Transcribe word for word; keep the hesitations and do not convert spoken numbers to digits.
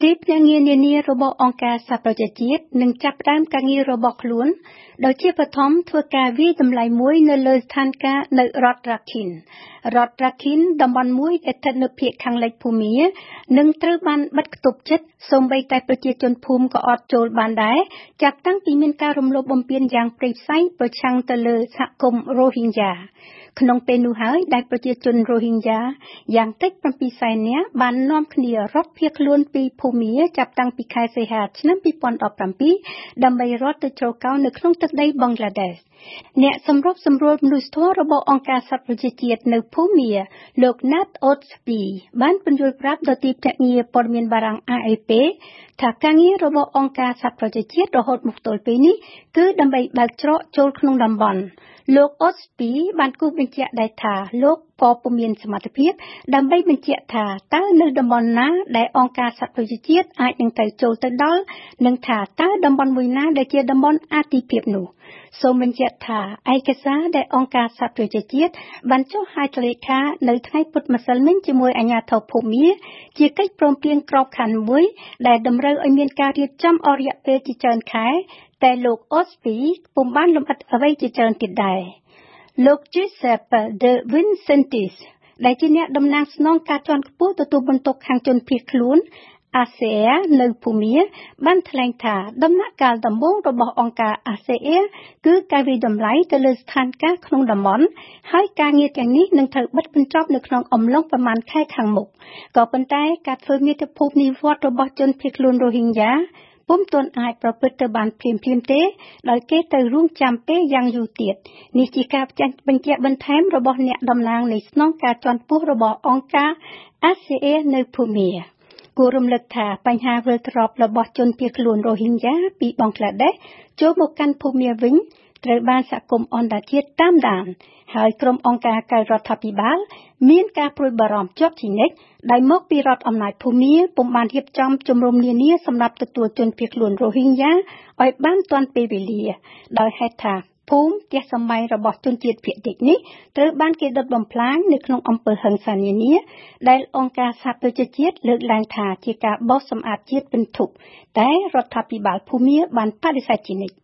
ទីភ្នាក់ងារនានារបស់អង្គការសហប្រជាជាតិនឹងចាប់ផ្ដើមការងាររបស់ខ្លួនដោយជាបឋមធ្វើការវិយតម្លៃមួយនៅលើស្ថានភាពនៅរដ្ឋ Rakhine រដ្ឋ Rakhine តំបន់មួយដែលស្ថិតនៅភាគខាងលិចភូមានឹងត្រូវបានបិទគប់ជិតសូម្បីតែប្រជាជនភូមិក៏អត់ចូលបានដែរចាប់តាំងពីមានការរំលោភបំពានយ៉ាងព្រៃផ្សៃប្រឆាំងទៅលើសហគមន៍ Rohingya ក្នុងពេលនោះហើយដែលប្រជាជន Rohingya យ៉ាងតិចប្រាំពីរសែននាក់បាននាំគ្នារត់ភៀសខ្លួនពីភូមាចាប់តាំងពីខែសីហាឆ្នាំពីរពាន់ដប់ប្រាំពីរដើម្បីរត់ទៅជ្រកកោននៅក្នុងទឹកដីបង់ក្លាដេសអ្នកសម្របសម្រួលមនុស្សធម៌របស់អង្គការសហប្រជាជាតិនៅភូមាលោក Nat Ostby បានពន្យល់ប្រាប់ដល់ទីភ្នាក់ងារព័ត៌មានបារាំង A F P ថាការងាររបស់អង្គការសហប្រជាជាតិរហូតមកទល់ពេលនេះគឺដើម្បីបើកច្រកចូលក្នុងតំបន់លោក Ostby បានគូសបញ្ជាក់ដែរថាលោកក៏ពុំមានសមត្ថភាពដើម្បីបញ្ជាក់ថាតើនៅតំបន់ណាដែលអង្គការសហប្រជាជាតិអាចនឹងទៅចូលទៅដល់និងថាតើតំបន់មួយណាដែលជាតំបន់អាទិភាពនោះសូមបញ្ជាក់ថាឯកសារដែលអង្គការសហប្រជាជាតិបានចុះហត្ថលេខានៅថ្ងៃពុធម្សិលមិញជាមួយអាជ្ញាធរភូមាជាកិច្ចព្រមព្រៀងក្របខ័ណ្ឌមួយដែលតម្រូវឲ្យមានការរៀបចំអស់រយៈពេលជាច្រើនខែតែលោក Ostby ពុំបានលម្អិតអ្វីជាច្រើនទៀតដែរលោក Giuseppe De Vincentis ដែលជាអ្នកតំណាងស្នងការជាន់ខ្ពស់ទទួលបន្ទុកខាងជនភៀសខ្លួន A C E R នៅភូមាបានថ្លែងថាដំណាក់កាលដំបូងរបស់អង្គការ A C E R គឺការវិយតម្លៃទៅលើស្ថានភាពក្នុងតំបន់ហើយការងារទាំងនេះនឹងត្រូវបិទបញ្ចប់នៅក្នុងអំឡុងប្រមាណខែខាងមុខក៏ប៉ុន្តែការធ្វើមាតុភូមិនិវត្តន៍របស់ជនភៀសខ្លួន Rohingyaពុំទាន់អាចប្រព្រឹត្តទៅបានភ្លាមៗទេដោយគេទៅរងចាំពេលយ៉ាងយូរទៀតនេះជាការបញ្ជាក់បន្ថែមរបស់អ្នកតំណាងនៃស្នងការជាន់ខ្ពស់របស់អង្គការ A C E R នៅភូមាគួររំលឹកថាបញ្ហាវិលត្រឡប់របស់ជនភៀសខ្លួន Rohingya ពីបង់ក្លាដេសចូលមកកាន់ភូមាវិញត្រូវបានសហគមន៍អន្តរជាតិតាមដានហើយក្រុមអង្គការក្រៅរដ្ឋាភិបាលមានការព្រួយបារម្ភជាប់ជានិច្ចដែលមកពីរដ្ឋអំណាចភូមាពុំបានរៀបចំជំរំនានាសម្រាប់ទទួលជនភៀសខ្លួន Rohingya ឲ្យបានទាន់ពេលវេលាដោយហេតុថាភូមិផ្ទះសម្បែងរបស់ជនជាតិភាគតិចនេះត្រូវបានគេដុតបំផ្លាញនៅក្នុងអំពើហិង្សានានាដែលអង្គការសហប្រជាជាតិលើកឡើងថាជាការបោសសម្អាតជាតិពិន្ទុតែរដ្ឋាភិបាលភូមាបានបដិសេធជានិច្ច